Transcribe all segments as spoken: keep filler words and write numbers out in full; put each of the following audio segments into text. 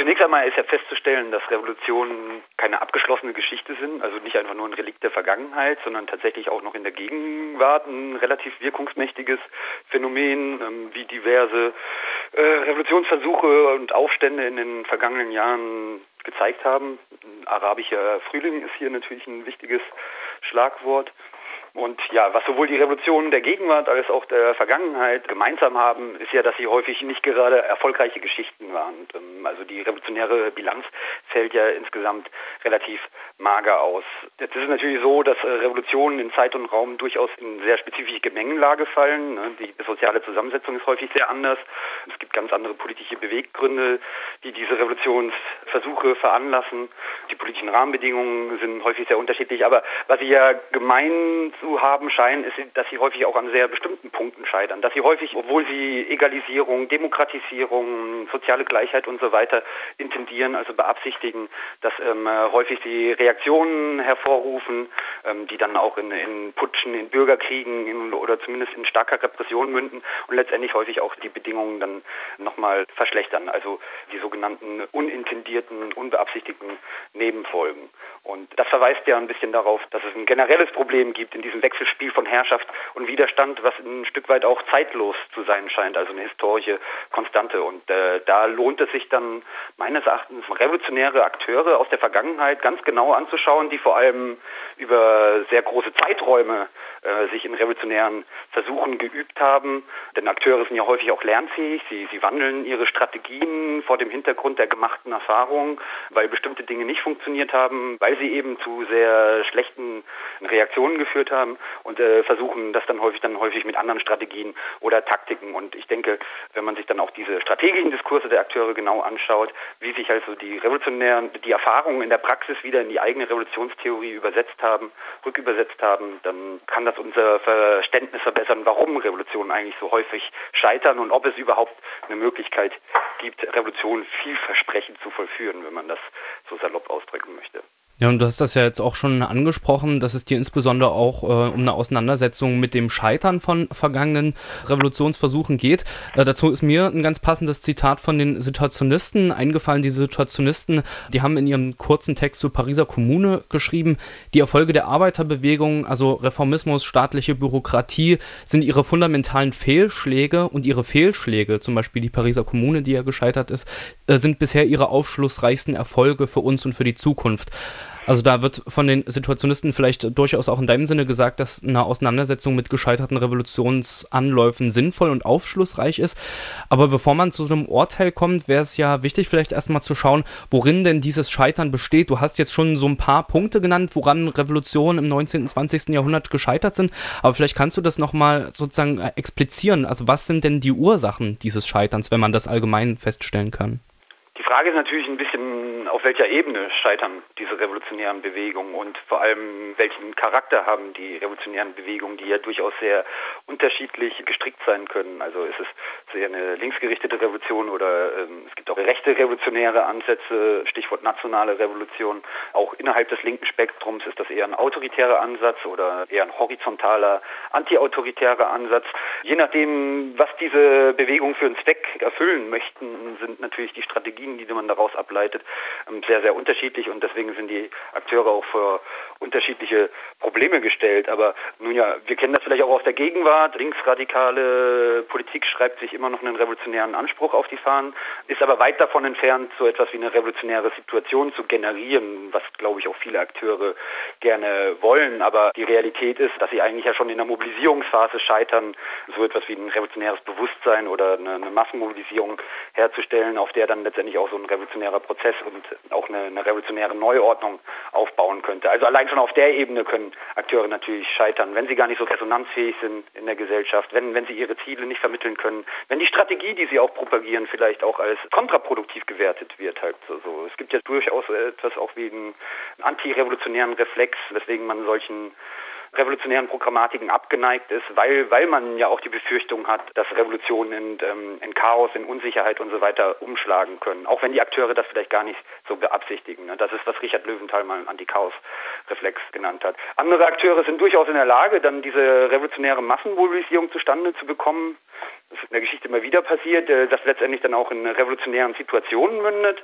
zunächst einmal ist ja festzustellen, dass Revolutionen keine abgeschlossene Geschichte sind, also nicht einfach nur ein Relikt der Vergangenheit, sondern tatsächlich auch noch in der Gegenwart ein relativ wirkungsmächtiges Phänomen, ähm, wie diverse äh, Revolutionsversuche und Aufstände in den vergangenen Jahren gezeigt haben. Ein arabischer Frühling ist hier natürlich ein wichtiges Schlagwort. Und ja, was sowohl die Revolutionen der Gegenwart als auch der Vergangenheit gemeinsam haben, ist ja, dass sie häufig nicht gerade erfolgreiche Geschichten waren. Also die revolutionäre Bilanz fällt ja insgesamt relativ mager aus. Jetzt ist es natürlich so, dass Revolutionen in Zeit und Raum durchaus in sehr spezifische Gemengelage fallen. Die soziale Zusammensetzung ist häufig sehr anders. Es gibt ganz andere politische Beweggründe, die diese Revolutionsversuche veranlassen. Die politischen Rahmenbedingungen sind häufig sehr unterschiedlich. Aber was sie ja gemein zu haben scheinen, ist, dass sie häufig auch an sehr bestimmten Punkten scheitern. Dass sie häufig, obwohl sie Egalisierung, Demokratisierung, soziale Gleichheit und so weiter intendieren, also beabsichtigen, dass ähm, häufig die Reaktionen hervorrufen, ähm, die dann auch in, in Putschen, in Bürgerkriegen in, oder zumindest in starker Repression münden und letztendlich häufig auch die Bedingungen dann nochmal verschlechtern. Also die sogenannten unintendierten, unbeabsichtigten Nebenfolgen. Und das verweist ja ein bisschen darauf, dass es ein generelles Problem gibt in diesem Wechselspiel von Herrschaft und Widerstand, was ein Stück weit auch zeitlos zu sein scheint, also eine historische Konstante. Und äh, da lohnt es sich dann meines Erachtens, revolutionäre Akteure aus der Vergangenheit ganz genau anzuschauen, die vor allem über sehr große Zeiträume äh, sich in revolutionären Versuchen geübt haben. Denn Akteure sind ja häufig auch lernfähig, sie, sie wandeln ihre Strategien vor dem Hintergrund der gemachten Erfahrung, weil bestimmte Dinge nicht funktioniert haben, weil sie eben zu sehr schlechten Reaktionen geführt haben und äh, versuchen das dann häufig dann häufig mit anderen Strategien oder Taktiken. Und ich denke, wenn man sich dann auch diese strategischen Diskurse der Akteure genau anschaut, wie sich also die revolutionären, die Erfahrungen in der Praxis wieder in die eigene Revolutionstheorie übersetzt haben, rückübersetzt haben, dann kann das unser Verständnis verbessern, warum Revolutionen eigentlich so häufig scheitern und ob es überhaupt eine Möglichkeit gibt, Revolutionen vielversprechend zu vollführen, wenn man das so salopp ausdrücken möchte. Ja, und du hast das ja jetzt auch schon angesprochen, dass es dir insbesondere auch äh, um eine Auseinandersetzung mit dem Scheitern von vergangenen Revolutionsversuchen geht. Äh, dazu ist mir ein ganz passendes Zitat von den Situationisten eingefallen. Die Situationisten, die haben in ihrem kurzen Text zur Pariser Kommune geschrieben, die Erfolge der Arbeiterbewegung, also Reformismus, staatliche Bürokratie, sind ihre fundamentalen Fehlschläge und ihre Fehlschläge, zum Beispiel die Pariser Kommune, die ja gescheitert ist, äh, sind bisher ihre aufschlussreichsten Erfolge für uns und für die Zukunft. Also da wird von den Situationisten vielleicht durchaus auch in deinem Sinne gesagt, dass eine Auseinandersetzung mit gescheiterten Revolutionsanläufen sinnvoll und aufschlussreich ist. Aber bevor man zu so einem Urteil kommt, wäre es ja wichtig, vielleicht erstmal zu schauen, worin denn dieses Scheitern besteht. Du hast jetzt schon so ein paar Punkte genannt, woran Revolutionen im neunzehnten, zwanzigsten Jahrhundert gescheitert sind. Aber vielleicht kannst du das nochmal sozusagen explizieren. Also was sind denn die Ursachen dieses Scheiterns, wenn man das allgemein feststellen kann? Die Frage ist natürlich ein bisschen, auf welcher Ebene scheitern diese revolutionären Bewegungen und vor allem, welchen Charakter haben die revolutionären Bewegungen, die ja durchaus sehr unterschiedlich gestrickt sein können. Also ist es sehr eine linksgerichtete Revolution oder ähm, es gibt auch rechte revolutionäre Ansätze, Stichwort nationale Revolution. Auch innerhalb des linken Spektrums ist das eher ein autoritärer Ansatz oder eher ein horizontaler, antiautoritärer Ansatz. Je nachdem, was diese Bewegungen für einen Zweck erfüllen möchten, sind natürlich die Strategien, die man daraus ableitet, sehr, sehr unterschiedlich und deswegen sind die Akteure auch vor unterschiedliche Probleme gestellt. Aber nun ja, wir kennen das vielleicht auch aus der Gegenwart. Linksradikale Politik schreibt sich immer noch einen revolutionären Anspruch auf die Fahnen, ist aber weit davon entfernt, so etwas wie eine revolutionäre Situation zu generieren, was, glaube ich, auch viele Akteure gerne wollen. Aber die Realität ist, dass sie eigentlich ja schon in der Mobilisierungsphase scheitern, so etwas wie ein revolutionäres Bewusstsein oder eine, eine Massenmobilisierung herzustellen, auf der dann letztendlich auch so ein revolutionärer Prozess und auch eine, eine revolutionäre Neuordnung aufbauen könnte. Also allein schon auf der Ebene können Akteure natürlich scheitern, wenn sie gar nicht so resonanzfähig sind in der Gesellschaft, wenn, wenn sie ihre Ziele nicht vermitteln können, wenn die Strategie, die sie auch propagieren, vielleicht auch als kontraproduktiv gewertet wird. Halt so. Es gibt ja durchaus etwas auch wie einen antirevolutionären Reflex, weswegen man solchen revolutionären Programmatiken abgeneigt ist, weil weil man ja auch die Befürchtung hat, dass Revolutionen in, ähm, in Chaos, in Unsicherheit und so weiter umschlagen können. Auch wenn die Akteure das vielleicht gar nicht so beabsichtigen. Das ist, was Richard Löwenthal mal einen Anti-Chaos-Reflex genannt hat. Andere Akteure sind durchaus in der Lage, dann diese revolutionäre Massenmobilisierung zustande zu bekommen. Das ist in der Geschichte immer wieder passiert, dass letztendlich dann auch in revolutionären Situationen mündet.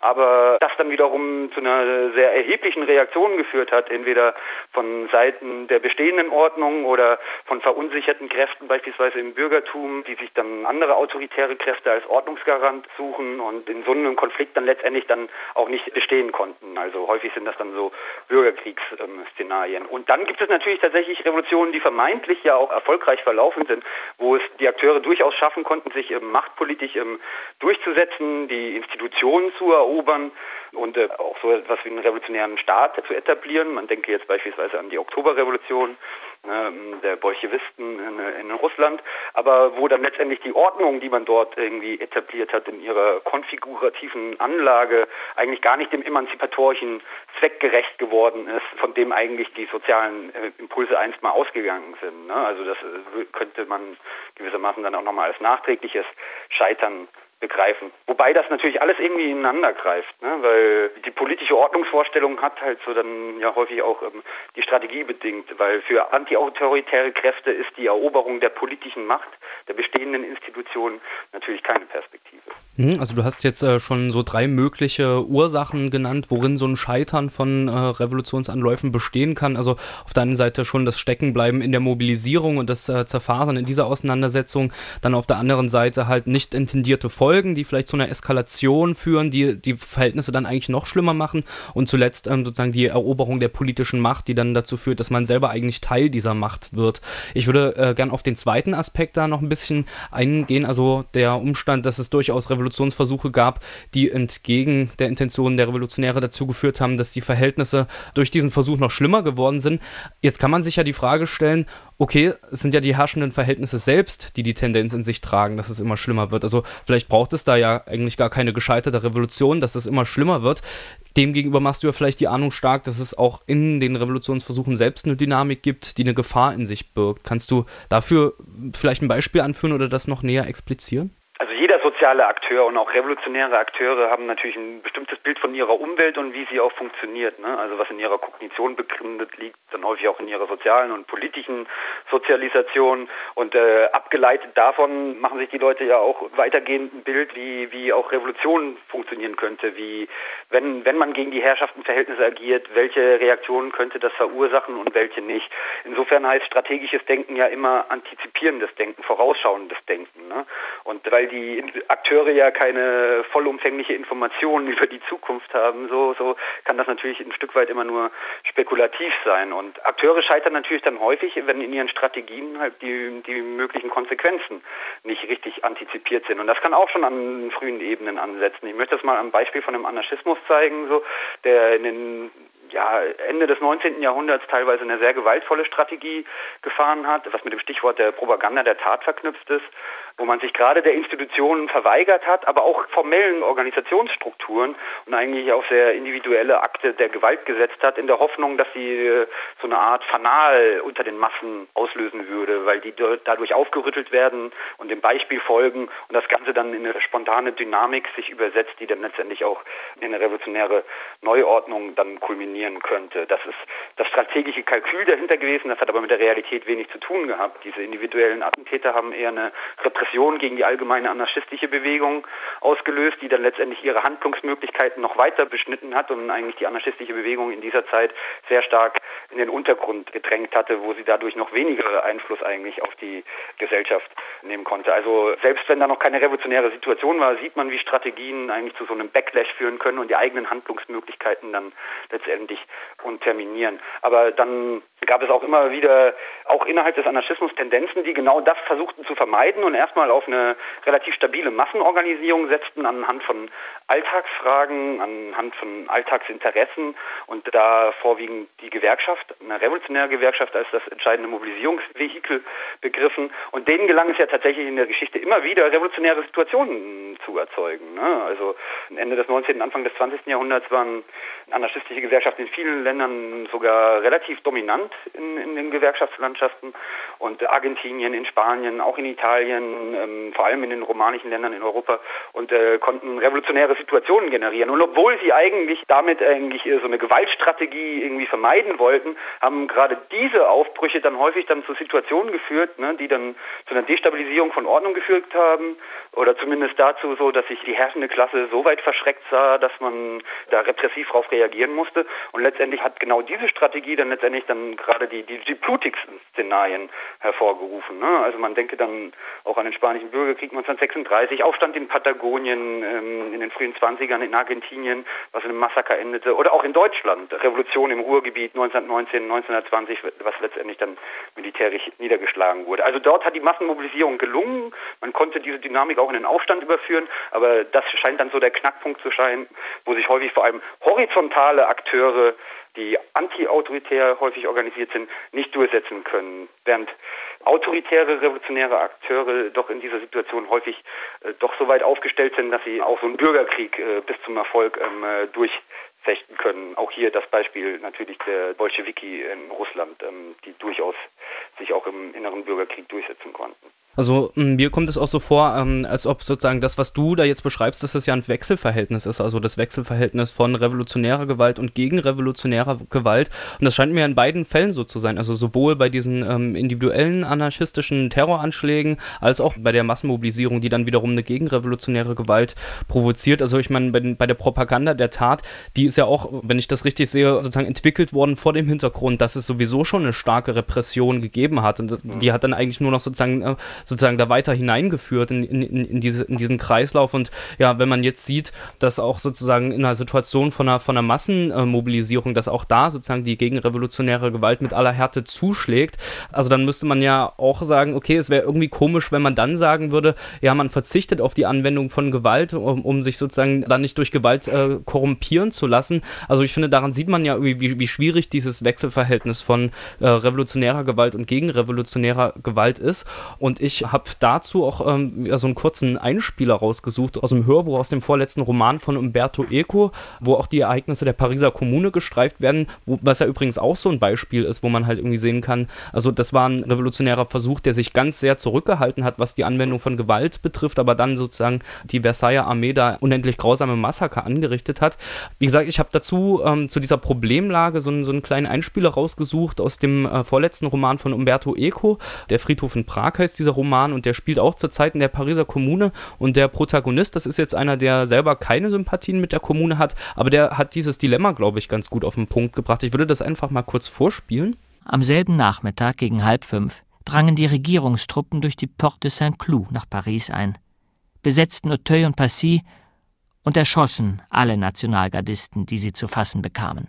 aber das dann wiederum zu einer sehr erheblichen Reaktion geführt hat, entweder von Seiten der bestehenden Ordnung oder von verunsicherten Kräften, beispielsweise im Bürgertum, die sich dann andere autoritäre Kräfte als Ordnungsgarant suchen und in so einem Konflikt dann letztendlich dann auch nicht bestehen konnten. Also häufig sind das dann so Bürgerkriegsszenarien. Und dann gibt es natürlich tatsächlich Revolutionen, die vermeintlich ja auch erfolgreich verlaufen sind, wo es die Akteure durchaus schaffen konnten, sich ähm, machtpolitisch ähm, durchzusetzen, die Institutionen zu erobern und äh, auch so etwas wie einen revolutionären Staat zu etablieren. Man denke jetzt beispielsweise an die Oktoberrevolution äh, der Bolschewisten in, in Russland, aber wo dann letztendlich die Ordnung, die man dort irgendwie etabliert hat, in ihrer konfigurativen Anlage eigentlich gar nicht dem emanzipatorischen Zweck gerecht geworden ist, von dem eigentlich die sozialen äh, Impulse einst mal ausgegangen sind. Ne? Also das äh, könnte man gewissermaßen dann auch nochmal als nachträgliches Scheitern begreifen. Wobei das natürlich alles irgendwie ineinander greift, ne? Weil die politische Ordnungsvorstellung hat halt so dann ja häufig auch ähm, die Strategie bedingt, weil für antiautoritäre Kräfte ist die Eroberung der politischen Macht, der bestehenden Institutionen natürlich keine Perspektive. Also du hast jetzt äh, schon so drei mögliche Ursachen genannt, worin so ein Scheitern von äh, Revolutionsanläufen bestehen kann. Also auf der einen Seite schon das Steckenbleiben in der Mobilisierung und das äh, Zerfasern in dieser Auseinandersetzung, dann auf der anderen Seite halt nicht intendierte Folgen, die vielleicht zu einer Eskalation führen, die die Verhältnisse dann eigentlich noch schlimmer machen und zuletzt ähm, sozusagen die Eroberung der politischen Macht, die dann dazu führt, dass man selber eigentlich Teil dieser Macht wird. Ich würde äh, gern auf den zweiten Aspekt da noch ein bisschen eingehen, also der Umstand, dass es durchaus Revolutionsversuche gab, die entgegen der Intentionen der Revolutionäre dazu geführt haben, dass die Verhältnisse durch diesen Versuch noch schlimmer geworden sind. Jetzt kann man sich ja die Frage stellen, okay, es sind ja die herrschenden Verhältnisse selbst, die die Tendenz in sich tragen, dass es immer schlimmer wird. Also vielleicht braucht es da ja eigentlich gar keine gescheiterte Revolution, dass es immer schlimmer wird. Demgegenüber machst du ja vielleicht die Ahnung stark, dass es auch in den Revolutionsversuchen selbst eine Dynamik gibt, die eine Gefahr in sich birgt. Kannst du dafür vielleicht ein Beispiel anführen oder das noch näher explizieren? Also jeder soziale Akteur und auch revolutionäre Akteure haben natürlich ein bestimmtes Bild von ihrer Umwelt und wie sie auch funktioniert, ne? Also was in ihrer Kognition begründet liegt, dann häufig auch in ihrer sozialen und politischen Sozialisation und äh, abgeleitet davon machen sich die Leute ja auch weitergehend ein Bild, wie wie auch Revolution funktionieren könnte, wie wenn wenn man gegen die Herrschaftenverhältnisse agiert, welche Reaktionen könnte das verursachen und welche nicht. Insofern heißt strategisches Denken ja immer antizipierendes Denken, vorausschauendes Denken, ne? Und weil die Akteure ja keine vollumfängliche Informationen über die Zukunft haben, so, so kann das natürlich ein Stück weit immer nur spekulativ sein. Und Akteure scheitern natürlich dann häufig, wenn in ihren Strategien halt die, die möglichen Konsequenzen nicht richtig antizipiert sind. Und das kann auch schon an frühen Ebenen ansetzen. Ich möchte das mal am Beispiel von dem Anarchismus zeigen, so, der in den ja, Ende des neunzehnten Jahrhunderts teilweise eine sehr gewaltvolle Strategie gefahren hat, was mit dem Stichwort der Propaganda der Tat verknüpft ist, wo man sich gerade der Institutionen verweigert hat, aber auch formellen Organisationsstrukturen und eigentlich auf sehr individuelle Akte der Gewalt gesetzt hat, in der Hoffnung, dass sie so eine Art Fanal unter den Massen auslösen würde, weil die dadurch aufgerüttelt werden und dem Beispiel folgen und das Ganze dann in eine spontane Dynamik sich übersetzt, die dann letztendlich auch in eine revolutionäre Neuordnung dann kulminiert könnte. Das ist das strategische Kalkül dahinter gewesen, das hat aber mit der Realität wenig zu tun gehabt. Diese individuellen Attentäter haben eher eine Repression gegen die allgemeine anarchistische Bewegung ausgelöst, die dann letztendlich ihre Handlungsmöglichkeiten noch weiter beschnitten hat und eigentlich die anarchistische Bewegung in dieser Zeit sehr stark in den Untergrund gedrängt hatte, wo sie dadurch noch weniger Einfluss eigentlich auf die Gesellschaft nehmen konnte. Also selbst wenn da noch keine revolutionäre Situation war, sieht man, wie Strategien eigentlich zu so einem Backlash führen können und die eigenen Handlungsmöglichkeiten dann letztendlich unterminieren. Aber dann gab es auch immer wieder, auch innerhalb des Anarchismus, Tendenzen, die genau das versuchten zu vermeiden und erstmal auf eine relativ stabile Massenorganisierung setzten anhand von Alltagsfragen, anhand von Alltagsinteressen und da vorwiegend die Gewerkschaft, eine revolutionäre Gewerkschaft als das entscheidende Mobilisierungsvehikel begriffen. Und denen gelang es ja tatsächlich in der Geschichte immer wieder, revolutionäre Situationen zu erzeugen, ne? Also Ende des neunzehnten, Anfang des zwanzigsten Jahrhunderts waren anarchistische Gewerkschaften in vielen Ländern sogar relativ dominant in, in den Gewerkschaftslandschaften. Und Argentinien, in Spanien, auch in Italien, ähm, vor allem in den romanischen Ländern in Europa und äh, konnten revolutionäre Situationen generieren. Und obwohl sie eigentlich damit eigentlich so eine Gewaltstrategie irgendwie vermeiden wollten, haben gerade diese Aufbrüche dann häufig dann zu Situationen geführt, ne, die dann zu einer Destabilisierung von Ordnung geführt haben oder zumindest dazu so, dass sich die herrschende Klasse so weit verschreckt sah, dass man da repressiv darauf reagieren musste. Und letztendlich hat genau diese Strategie dann letztendlich dann gerade die, die, die blutigsten Szenarien hervorgerufen. Ne? Also man denke dann auch an den Spanischen Bürgerkrieg neunzehnhundertsechsunddreißig, Aufstand in Patagonien ähm, in den frühen zwanzigern, in Argentinien, was in einem Massaker endete, oder auch in Deutschland, Revolution im Ruhrgebiet neunzehnhundertneunzehn, neunzehnhundertzwanzig, was letztendlich dann militärisch niedergeschlagen wurde. Also dort hat die Massenmobilisierung gelungen, man konnte diese Dynamik auch in den Aufstand überführen, aber das scheint dann so der Knackpunkt zu sein, wo sich häufig vor allem horizontale Akteure, die anti-autoritär häufig organisiert sind, nicht durchsetzen können, während autoritäre, revolutionäre Akteure doch in dieser Situation häufig äh, doch so weit aufgestellt sind, dass sie auch so einen Bürgerkrieg äh, bis zum Erfolg ähm, äh, durchfechten können. Auch hier das Beispiel natürlich der Bolschewiki in Russland, ähm, die durchaus sich auch im inneren Bürgerkrieg durchsetzen konnten. Also mir kommt es auch so vor, ähm, als ob sozusagen das, was du da jetzt beschreibst, dass das ja ein Wechselverhältnis ist, also das Wechselverhältnis von revolutionärer Gewalt und gegenrevolutionärer Gewalt. Und das scheint mir in beiden Fällen so zu sein, also sowohl bei diesen ähm, individuellen anarchistischen Terroranschlägen als auch bei der Massenmobilisierung, die dann wiederum eine gegenrevolutionäre Gewalt provoziert. Also ich meine, bei, bei der Propaganda der Tat, die ist ja auch, wenn ich das richtig sehe, sozusagen entwickelt worden vor dem Hintergrund, dass es sowieso schon eine starke Repression gegeben hat. Und die hat dann eigentlich nur noch sozusagen äh, sozusagen da weiter hineingeführt in, in, in, diese, in diesen Kreislauf. Und ja, wenn man jetzt sieht, dass auch sozusagen in einer Situation von einer, von einer Massenmobilisierung, dass auch da sozusagen die gegenrevolutionäre Gewalt mit aller Härte zuschlägt, also dann müsste man ja auch sagen, okay, es wäre irgendwie komisch, wenn man dann sagen würde, ja, man verzichtet auf die Anwendung von Gewalt, um, um sich sozusagen dann nicht durch Gewalt äh, korrumpieren zu lassen. Also ich finde, daran sieht man ja irgendwie, wie, wie schwierig dieses Wechselverhältnis von äh, revolutionärer Gewalt und gegenrevolutionärer Gewalt ist. Und ich Ich habe dazu auch ähm, so einen kurzen Einspieler rausgesucht aus dem Hörbuch, aus dem vorletzten Roman von Umberto Eco, wo auch die Ereignisse der Pariser Kommune gestreift werden, wo, was ja übrigens auch so ein Beispiel ist, wo man halt irgendwie sehen kann, also das war ein revolutionärer Versuch, der sich ganz sehr zurückgehalten hat, was die Anwendung von Gewalt betrifft, aber dann sozusagen die Versailler Armee da unendlich grausame Massaker angerichtet hat. Wie gesagt, ich habe dazu ähm, zu dieser Problemlage so einen, so einen kleinen Einspieler rausgesucht aus dem äh, vorletzten Roman von Umberto Eco, Der Friedhof in Prag heißt dieser Roman, und der spielt auch zur Zeit in der Pariser Kommune, und der Protagonist, das ist jetzt einer, der selber keine Sympathien mit der Kommune hat, aber der hat dieses Dilemma, glaube ich, ganz gut auf den Punkt gebracht. Ich würde das einfach mal kurz vorspielen. Am selben Nachmittag gegen halb fünf drangen die Regierungstruppen durch die Porte de Saint-Cloud nach Paris ein, besetzten Auteuil und Passy und erschossen alle Nationalgardisten, die sie zu fassen bekamen.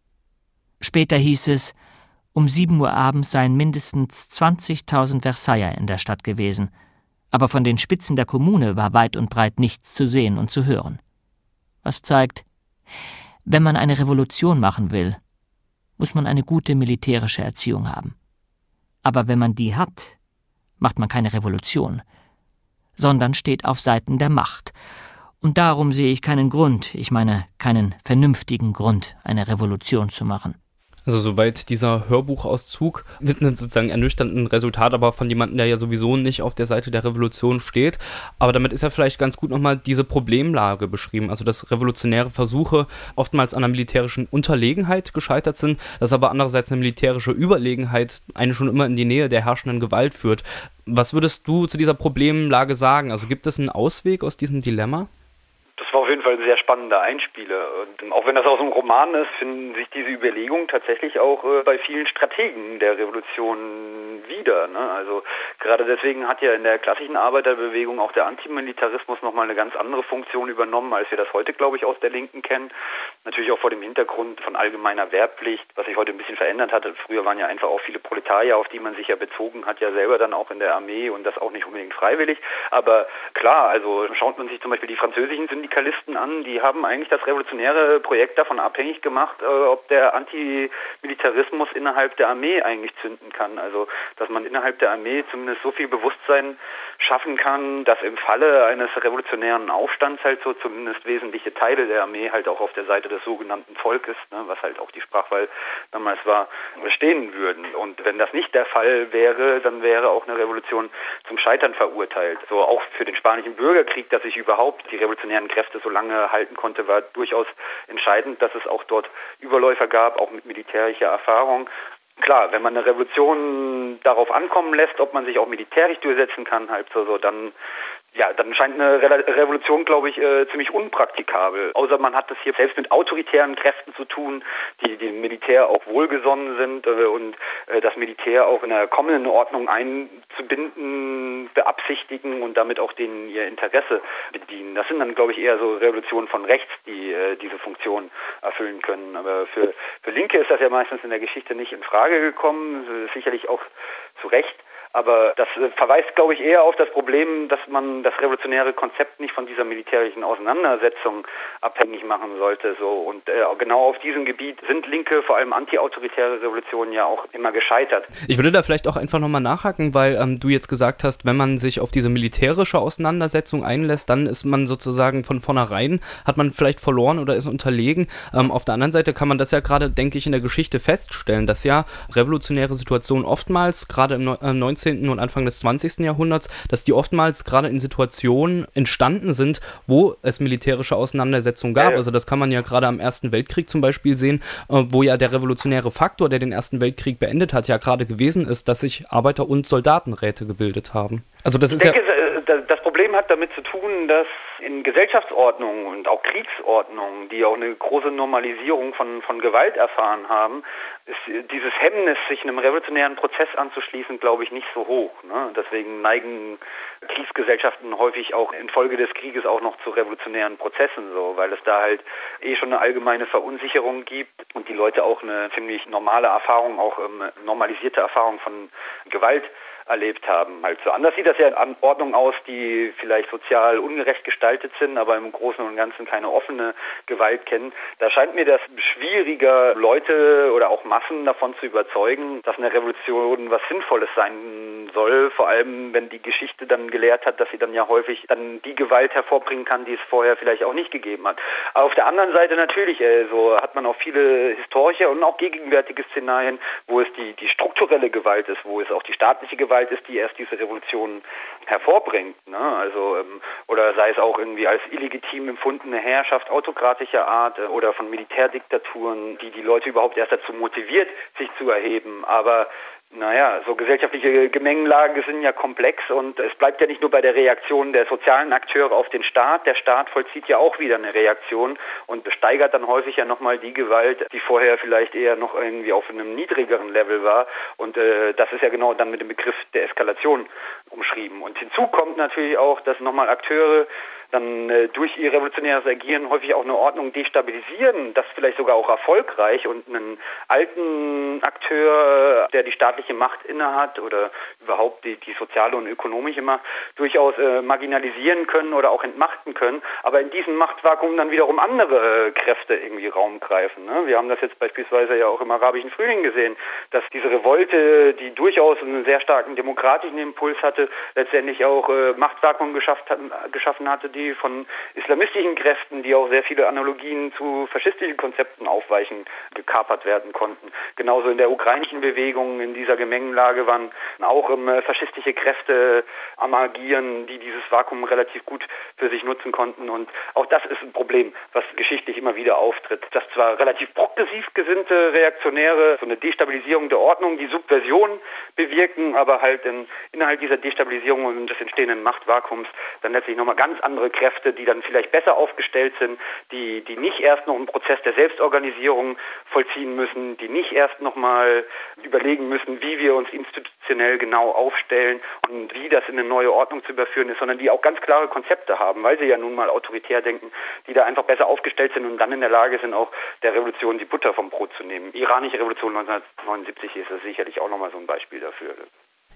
Später hieß es, um sieben Uhr abends seien mindestens zwanzigtausend Versailler in der Stadt gewesen, aber von den Spitzen der Kommune war weit und breit nichts zu sehen und zu hören. Was zeigt, wenn man eine Revolution machen will, muss man eine gute militärische Erziehung haben. Aber wenn man die hat, macht man keine Revolution, sondern steht auf Seiten der Macht. Und darum sehe ich keinen Grund, ich meine keinen vernünftigen Grund, eine Revolution zu machen. Also soweit dieser Hörbuchauszug mit einem sozusagen ernüchternden Resultat, aber von jemandem, der ja sowieso nicht auf der Seite der Revolution steht. Aber damit ist ja vielleicht ganz gut nochmal diese Problemlage beschrieben, also dass revolutionäre Versuche oftmals an einer militärischen Unterlegenheit gescheitert sind, dass aber andererseits eine militärische Überlegenheit einen schon immer in die Nähe der herrschenden Gewalt führt. Was würdest du zu dieser Problemlage sagen? Also gibt es einen Ausweg aus diesem Dilemma? Das war auf jeden Fall ein sehr spannender Einspieler. Und auch wenn das aus einem Roman ist, finden sich diese Überlegungen tatsächlich auch äh, bei vielen Strategen der Revolution wieder. Ne? Also gerade deswegen hat ja in der klassischen Arbeiterbewegung auch der Antimilitarismus nochmal eine ganz andere Funktion übernommen, als wir das heute, glaube ich, aus der Linken kennen. Natürlich auch vor dem Hintergrund von allgemeiner Wehrpflicht, was sich heute ein bisschen verändert hat. Früher waren ja einfach auch viele Proletarier, auf die man sich ja bezogen hat, ja selber dann auch in der Armee, und das auch nicht unbedingt freiwillig. Aber klar, also schaut man sich zum Beispiel die französischen Syndikalisten an, die haben eigentlich das revolutionäre Projekt davon abhängig gemacht, ob der Antimilitarismus innerhalb der Armee eigentlich zünden kann. Also dass man innerhalb der Armee zumindest so viel Bewusstsein schaffen kann, dass im Falle eines revolutionären Aufstands halt so zumindest wesentliche Teile der Armee halt auch auf der Seite des des sogenannten Volkes, ne, was halt auch die Sprachwahl damals war, stehen würden. Und wenn das nicht der Fall wäre, dann wäre auch eine Revolution zum Scheitern verurteilt. So auch für den Spanischen Bürgerkrieg, dass sich überhaupt die revolutionären Kräfte so lange halten konnte, war durchaus entscheidend, dass es auch dort Überläufer gab, auch mit militärischer Erfahrung. Klar, wenn man eine Revolution darauf ankommen lässt, ob man sich auch militärisch durchsetzen kann, halt so, so dann ja, dann scheint eine Re- Revolution, glaube ich, äh, ziemlich unpraktikabel. Außer man hat das hier selbst mit autoritären Kräften zu tun, die dem Militär auch wohlgesonnen sind äh, und äh, das Militär auch in der kommenden Ordnung einzubinden, beabsichtigen und damit auch denen ihr Interesse bedienen. Das sind dann, glaube ich, eher so Revolutionen von rechts, die äh, diese Funktion erfüllen können. Aber für, für Linke ist das ja meistens in der Geschichte nicht in Frage gekommen, sicherlich auch zu Recht. Aber das verweist, glaube ich, eher auf das Problem, dass man das revolutionäre Konzept nicht von dieser militärischen Auseinandersetzung abhängig machen sollte. So. Und äh, genau auf diesem Gebiet sind linke, vor allem antiautoritäre Revolutionen ja auch immer gescheitert. Ich würde da vielleicht auch einfach nochmal nachhaken, weil ähm, du jetzt gesagt hast, wenn man sich auf diese militärische Auseinandersetzung einlässt, dann ist man sozusagen von vornherein, hat man vielleicht verloren oder ist unterlegen. Ähm, auf der anderen Seite kann man das ja gerade, denke ich, in der Geschichte feststellen, dass ja revolutionäre Situationen oftmals, gerade im äh, neunzehnten und Anfang des zwanzigsten Jahrhunderts, dass die oftmals gerade in Situationen entstanden sind, wo es militärische Auseinandersetzungen gab. Ja. Also das kann man ja gerade am Ersten Weltkrieg zum Beispiel sehen, äh, wo ja der revolutionäre Faktor, der den Ersten Weltkrieg beendet hat, ja gerade gewesen ist, dass sich Arbeiter- und Soldatenräte gebildet haben. Also das ist ich denke, ja... das Problem hat damit zu tun, dass in Gesellschaftsordnungen und auch Kriegsordnungen, die auch eine große Normalisierung von, von Gewalt erfahren haben, ist dieses Hemmnis, sich einem revolutionären Prozess anzuschließen, glaube ich, nicht so hoch. Ne? Deswegen neigen Kriegsgesellschaften häufig auch infolge des Krieges auch noch zu revolutionären Prozessen, so, weil es da halt eh schon eine allgemeine Verunsicherung gibt und die Leute auch eine ziemlich normale Erfahrung, auch ähm, normalisierte Erfahrung von Gewalt erlebt haben. Halt so. Anders sieht das ja an Ordnungen aus, die vielleicht sozial ungerecht gestaltet sind, aber im Großen und Ganzen keine offene Gewalt kennen. Da scheint mir das schwieriger, Leute oder auch Massen davon zu überzeugen, dass eine Revolution was Sinnvolles sein soll, vor allem wenn die Geschichte dann gelehrt hat, dass sie dann ja häufig dann die Gewalt hervorbringen kann, die es vorher vielleicht auch nicht gegeben hat. Aber auf der anderen Seite natürlich, äh, so hat man auch viele historische und auch gegenwärtige Szenarien, wo es die, die strukturelle Gewalt ist, wo es auch die staatliche Gewalt ist, die erst diese Revolution hervorbringt, ne? Also ähm, oder sei es auch irgendwie als illegitim empfundene Herrschaft autokratischer Art äh, oder von Militärdiktaturen, die die Leute überhaupt erst dazu motiviert, sich zu erheben. Aber naja, so gesellschaftliche Gemengenlagen sind ja komplex und es bleibt ja nicht nur bei der Reaktion der sozialen Akteure auf den Staat. Der Staat vollzieht ja auch wieder eine Reaktion und steigert dann häufig ja nochmal die Gewalt, die vorher vielleicht eher noch irgendwie auf einem niedrigeren Level war. Und äh, das ist ja genau dann mit dem Begriff der Eskalation umschrieben. Und hinzu kommt natürlich auch, dass nochmal Akteure dann äh, durch ihr revolutionäres Agieren häufig auch eine Ordnung destabilisieren, das vielleicht sogar auch erfolgreich und einen alten Akteur, der die staatliche Macht innehat oder überhaupt die, die soziale und ökonomische Macht, durchaus äh, marginalisieren können oder auch entmachten können, aber in diesem Machtvakuum dann wiederum andere äh, Kräfte irgendwie Raum greifen. Ne? Wir haben das jetzt beispielsweise ja auch im arabischen Frühling gesehen, dass diese Revolte, die durchaus einen sehr starken demokratischen Impuls hatte, letztendlich auch äh, Machtvakuum geschafft hat, geschaffen hatte, die von islamistischen Kräften, die auch sehr viele Analogien zu faschistischen Konzepten aufweichen, gekapert werden konnten. Genauso in der ukrainischen Bewegung, in dieser Gemengenlage waren auch ähm, faschistische Kräfte am Agieren, die dieses Vakuum relativ gut für sich nutzen konnten. Und auch das ist ein Problem, was geschichtlich immer wieder auftritt. Dass zwar relativ progressiv gesinnte Reaktionäre so eine Destabilisierung der Ordnung, die Subversion bewirken, aber halt in, innerhalb dieser Destabilisierung und des entstehenden Machtvakuums dann letztlich nochmal ganz andere Kräfte, die dann vielleicht besser aufgestellt sind, die, die nicht erst noch einen Prozess der Selbstorganisierung vollziehen müssen, die nicht erst nochmal überlegen müssen, wie wir uns institutionell genau aufstellen und wie das in eine neue Ordnung zu überführen ist, sondern die auch ganz klare Konzepte haben, weil sie ja nun mal autoritär denken, die da einfach besser aufgestellt sind und dann in der Lage sind, auch der Revolution die Butter vom Brot zu nehmen. Die iranische Revolution neunzehnhundertneunundsiebzig ist das sicherlich auch nochmal so ein Beispiel dafür.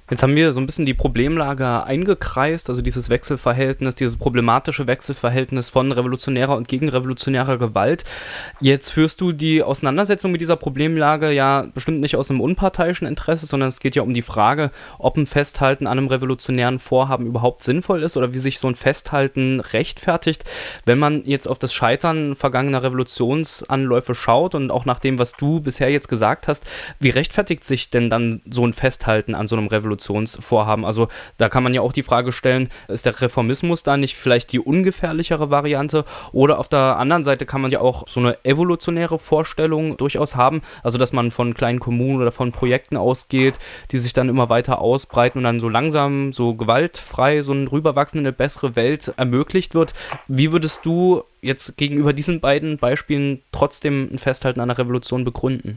Jetzt haben wir so ein bisschen die Problemlage eingekreist, also dieses Wechselverhältnis, dieses problematische Wechselverhältnis von revolutionärer und gegenrevolutionärer Gewalt. Jetzt führst du die Auseinandersetzung mit dieser Problemlage ja bestimmt nicht aus einem unparteiischen Interesse, sondern es geht ja um die Frage, ob ein Festhalten an einem revolutionären Vorhaben überhaupt sinnvoll ist oder wie sich so ein Festhalten rechtfertigt. Wenn man jetzt auf das Scheitern vergangener Revolutionsanläufe schaut und auch nach dem, was du bisher jetzt gesagt hast, wie rechtfertigt sich denn dann so ein Festhalten an so einem Revolutionsvorhaben? Also da kann man ja auch die Frage stellen, ist der Reformismus da nicht vielleicht die ungefährlichere Variante? Oder auf der anderen Seite kann man ja auch so eine evolutionäre Vorstellung durchaus haben, also dass man von kleinen Kommunen oder von Projekten ausgeht, die sich dann immer weiter ausbreiten und dann so langsam, so gewaltfrei, so ein rüberwachsen in eine bessere Welt ermöglicht wird. Wie würdest du jetzt gegenüber diesen beiden Beispielen trotzdem ein Festhalten an der Revolution begründen?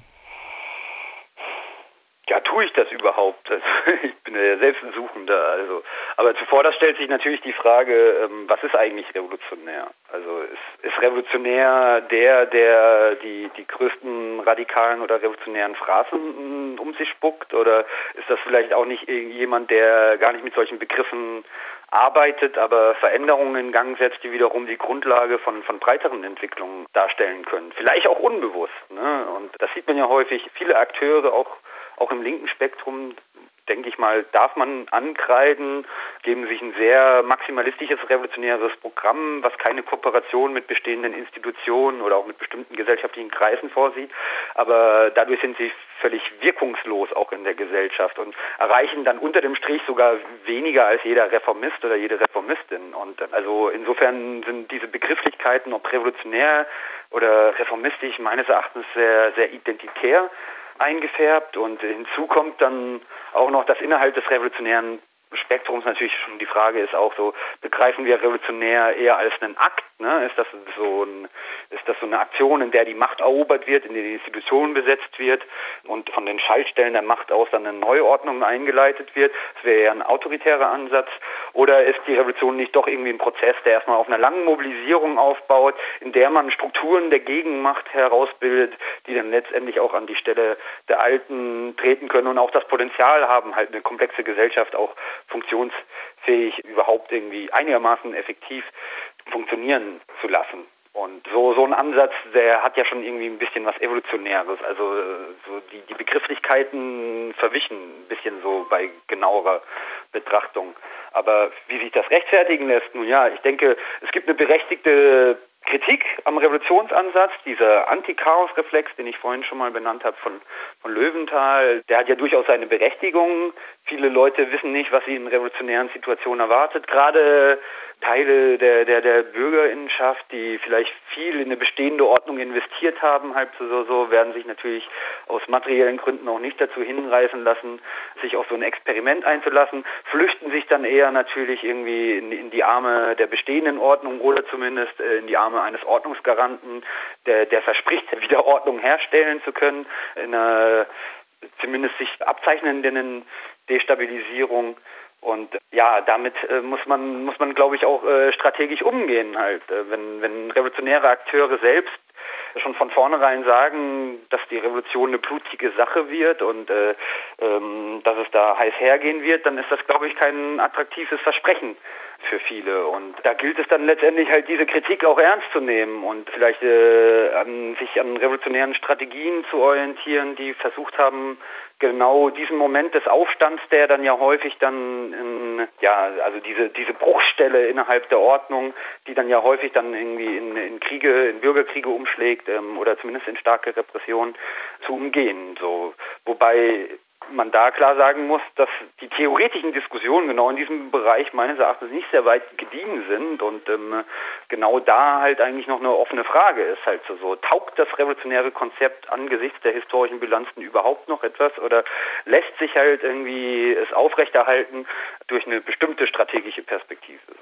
Ja, tue ich das überhaupt? Also, ich bin ja selbst ein Suchender. Also, aber zuvor das stellt sich natürlich die Frage, ähm, was ist eigentlich revolutionär? Also ist, ist revolutionär der, der die, die größten radikalen oder revolutionären Phrasen um sich spuckt? Oder ist das vielleicht auch nicht jemand, der gar nicht mit solchen Begriffen arbeitet, aber Veränderungen in Gang setzt, die wiederum die Grundlage von, von breiteren Entwicklungen darstellen können? Vielleicht auch unbewusst, ne? Und das sieht man ja häufig. Viele Akteure, auch Auch im linken Spektrum, denke ich mal, darf man ankreiden, geben sich ein sehr maximalistisches, revolutionäres Programm, was keine Kooperation mit bestehenden Institutionen oder auch mit bestimmten gesellschaftlichen Kreisen vorsieht. Aber dadurch sind sie völlig wirkungslos auch in der Gesellschaft und erreichen dann unter dem Strich sogar weniger als jeder Reformist oder jede Reformistin. Und also insofern sind diese Begrifflichkeiten, ob revolutionär oder reformistisch, meines Erachtens sehr, sehr identitär eingefärbt, und hinzu kommt dann auch noch, dass innerhalb des revolutionären Spektrums natürlich schon die Frage ist auch so, begreifen wir revolutionär eher als einen Akt, ne? Ist das so ein, ist das so eine Aktion, in der die Macht erobert wird, in der die Institution besetzt wird und von den Schaltstellen der Macht aus dann eine Neuordnung eingeleitet wird? Das wäre eher ein autoritärer Ansatz. Oder ist die Revolution nicht doch irgendwie ein Prozess, der erstmal auf einer langen Mobilisierung aufbaut, in der man Strukturen der Gegenmacht herausbildet, die dann letztendlich auch an die Stelle der Alten treten können und auch das Potenzial haben, halt eine komplexe Gesellschaft auch funktionsfähig, überhaupt irgendwie einigermaßen effektiv funktionieren zu lassen. Und so so ein Ansatz, der hat ja schon irgendwie ein bisschen was Evolutionäres. Also so die, die Begrifflichkeiten verwischen ein bisschen so bei genauerer Betrachtung. Aber wie sich das rechtfertigen lässt, nun ja, ich denke, es gibt eine berechtigte Kritik am Revolutionsansatz, dieser Anti-Chaos-Reflex, den ich vorhin schon mal benannt habe von, von Löwenthal, der hat ja durchaus seine Berechtigung. Viele Leute wissen nicht, was sie in revolutionären Situationen erwartet. Gerade Teile der, der, der Bürgerinnenschaft, die vielleicht viel in eine bestehende Ordnung investiert haben, halb so, so, werden sich natürlich aus materiellen Gründen auch nicht dazu hinreißen lassen, sich auf so ein Experiment einzulassen, flüchten sich dann eher natürlich irgendwie in, in die Arme der bestehenden Ordnung oder zumindest in die Arme eines Ordnungsgaranten, der, der verspricht, wieder Ordnung herstellen zu können, in einer zumindest sich abzeichnenden Destabilisierung. Und ja, damit äh, muss man, muss man, glaube ich, auch äh, strategisch umgehen halt. Äh, wenn, wenn revolutionäre Akteure selbst schon von vornherein sagen, dass die Revolution eine blutige Sache wird und äh, ähm, dass es da heiß hergehen wird, dann ist das, glaube ich, kein attraktives Versprechen für viele. Und da gilt es dann letztendlich halt, diese Kritik auch ernst zu nehmen und vielleicht äh, an, sich an revolutionären Strategien zu orientieren, die versucht haben, genau diesen Moment des Aufstands, der dann ja häufig dann, in, ja, also diese diese Bruchstelle innerhalb der Ordnung, die dann ja häufig dann irgendwie in, in Kriege, in Bürgerkriege umschlägt ähm, oder zumindest in starke Repression, zu umgehen. So, wobei man da klar sagen muss, dass die theoretischen Diskussionen genau in diesem Bereich meines Erachtens nicht sehr weit gediegen sind und ähm, genau da halt eigentlich noch eine offene Frage ist halt so, so, taugt das revolutionäre Konzept angesichts der historischen Bilanzen überhaupt noch etwas oder lässt sich halt irgendwie es aufrechterhalten durch eine bestimmte strategische Perspektive?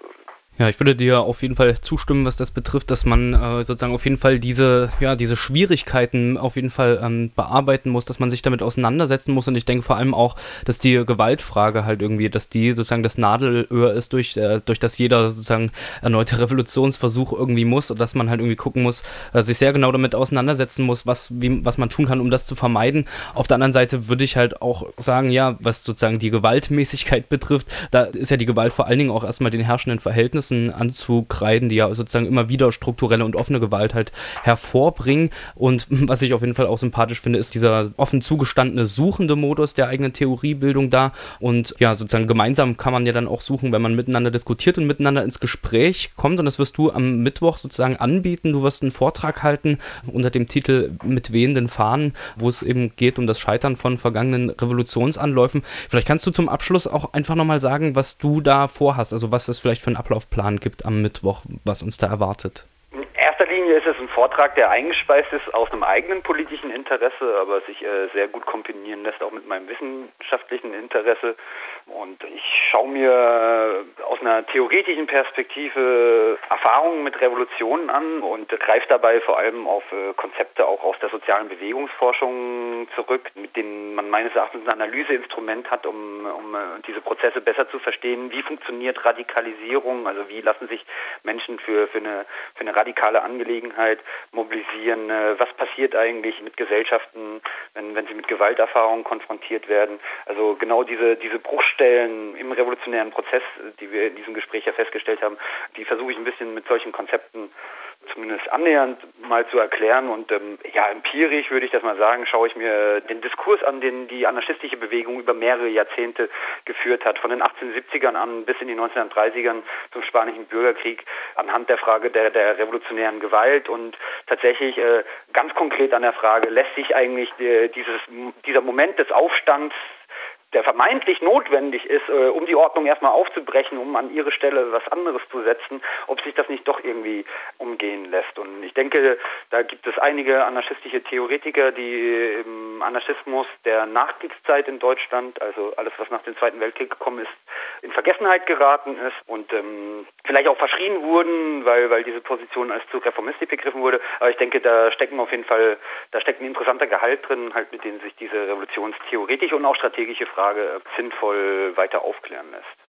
Ja, ich würde dir auf jeden Fall zustimmen, was das betrifft, dass man äh, sozusagen auf jeden Fall diese, ja, diese Schwierigkeiten auf jeden Fall ähm, bearbeiten muss, dass man sich damit auseinandersetzen muss. Und ich denke vor allem auch, dass die Gewaltfrage halt irgendwie, dass die sozusagen das Nadelöhr ist, durch, äh, durch das jeder sozusagen erneute Revolutionsversuch irgendwie muss, und dass man halt irgendwie gucken muss, äh, sich sehr genau damit auseinandersetzen muss, was, wie, was man tun kann, um das zu vermeiden. Auf der anderen Seite würde ich halt auch sagen, ja, was sozusagen die Gewaltmäßigkeit betrifft, da ist ja die Gewalt vor allen Dingen auch erstmal den herrschenden Verhältnissen anzukreiden, die ja sozusagen immer wieder strukturelle und offene Gewalt halt hervorbringen. Und was ich auf jeden Fall auch sympathisch finde, ist dieser offen zugestandene suchende Modus der eigenen Theoriebildung da. Und ja, sozusagen gemeinsam kann man ja dann auch suchen, wenn man miteinander diskutiert und miteinander ins Gespräch kommt. Und das wirst du am Mittwoch sozusagen anbieten. Du wirst einen Vortrag halten unter dem Titel Mit wehenden Fahnen, wo es eben geht um das Scheitern von vergangenen Revolutionsanläufen. Vielleicht kannst du zum Abschluss auch einfach nochmal sagen, was du da vorhast, also was es vielleicht für einen Ablaufplan gibt am Mittwoch, was uns da erwartet. In erster Linie ist es ein Vortrag, der eingespeist ist aus einem eigenen politischen Interesse, aber sich äh, sehr gut kombinieren lässt, auch mit meinem wissenschaftlichen Interesse. Und ich schaue mir aus einer theoretischen Perspektive Erfahrungen mit Revolutionen an und greife dabei vor allem auf äh, Konzepte auch aus der sozialen Bewegungsforschung zurück, mit denen man meines Erachtens ein Analyseinstrument hat, um, um äh, diese Prozesse besser zu verstehen. Wie funktioniert Radikalisierung? Also wie lassen sich Menschen für, für, eine, für eine radikale Angelegenheit mobilisieren? Äh, was passiert eigentlich mit Gesellschaften, wenn, wenn sie mit Gewalterfahrungen konfrontiert werden? Also genau diese, diese Bruchstellen im revolutionären Prozess, die wir in diesem Gespräch ja festgestellt haben, die versuche ich ein bisschen mit solchen Konzepten zumindest annähernd mal zu erklären. Und ähm, ja, empirisch würde ich das mal sagen, schaue ich mir den Diskurs an, den die anarchistische Bewegung über mehrere Jahrzehnte geführt hat, von den achtzehnhundertsiebzigern an bis in die neunzehnhundertdreißigern zum Spanischen Bürgerkrieg, anhand der Frage der, der revolutionären Gewalt und tatsächlich äh, ganz konkret an der Frage, lässt sich eigentlich äh, dieses, dieser Moment des Aufstands, der vermeintlich notwendig ist, äh, um die Ordnung erstmal aufzubrechen, um an ihre Stelle was anderes zu setzen, ob sich das nicht doch irgendwie umgehen lässt. Und ich denke, da gibt es einige anarchistische Theoretiker, die im Anarchismus der Nachkriegszeit in Deutschland, also alles, was nach dem Zweiten Weltkrieg gekommen ist, in Vergessenheit geraten ist und ähm, vielleicht auch verschrien wurden, weil, weil diese Position als zu reformistisch begriffen wurde. Aber ich denke, da stecken auf jeden Fall, da steckt ein interessanter Gehalt drin, halt mit dem sich diese revolutionstheoretische und auch strategische Frage sinnvoll weiter aufklären lässt.